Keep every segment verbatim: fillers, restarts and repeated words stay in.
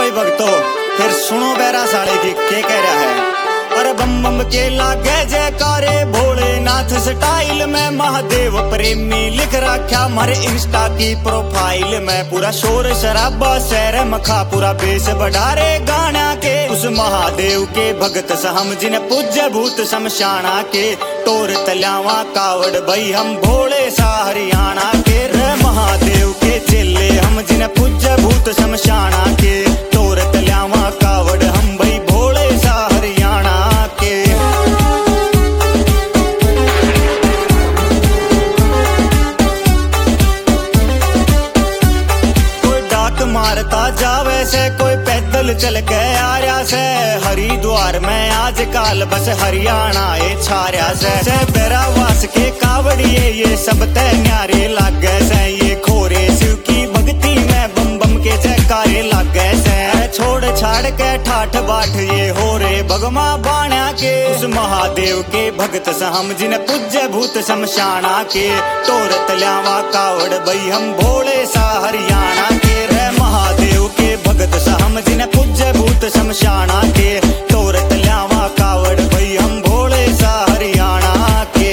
भाई भक्तों, फिर सुनो बैरा साले की के कह रहा है। अरे बम बम के लागे जयकारे भोलेनाथ स्टाइल में, महादेव प्रेमी लिख रखा मारे इंस्टा की प्रोफाइल में। पूरा शोर शराबा शहर मखा, पूरा बेस बढ़ारे गाना के। उस महादेव के भगत हम जिन्हें पूज्य भूत शमशाना के। टोर तल्यावा कावड़ भाई हम भोले सा हरियाणा के। रे महादेव के चेले हम जिन्हें पूज्य भूत शमशाना के। टोर तल्यावा कावड़ हम भाई भोले सा हरियाणा के। कोई डाक मारता जावे से, कोई पैदल चल के आ रहा से। हरिद्वार में आज काल बस हरियाणा ए छाया से। से बेरावास के कावड़िए ये सब ते न्यारे लागे से। ये खोरे शिव की भक्ति में बम बम के जयकारे लागे से। छोड़ छाड़ के ठाठ बाट ये हो रे भगमा बाणा के। उस महादेव के भगत हम जिन्हें पूज्य भूत शमशाना के। टोर तल्यावा कावड़ भाई हम भोले सा हरियाणा के। रे महादेव के भगत हम जिन्हें पूज्य भूत शमशाना के। टोर तल्यावा कावड़ भाई हम भोले सा हरियाणा के।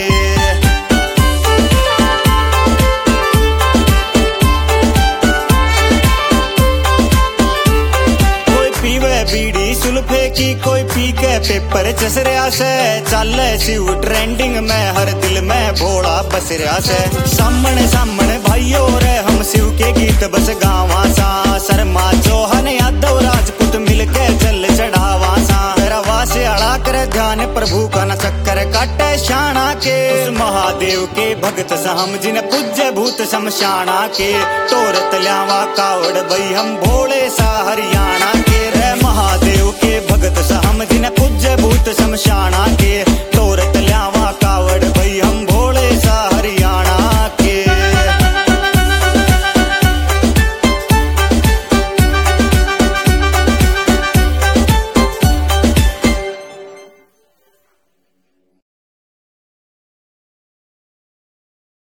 कोई पीवे बीड़ी सुल्फे की, कोई पी के पेपर चस रहा से। चल शिव ट्रेंडिंग में हर दिल में भोला बस रहा से। सामने सामने भाइयों रे हम शिव के गीत बस गावा सा। शर्मा चौहान यादव राजपूत मिलके जल चढ़ावा सा। वासे अड़ा कर ध्यान प्रभु का न चक्कर काटे शाना के। उस महादेव के भगत हम जिन्हें पूज्य भूत शमशाना के। टोर तल्यावा कावड़ भाई हम भोले सा हरियाणा के। रे महादेव के भगत हम जिन्हें पूज्य भूत शमशाना के।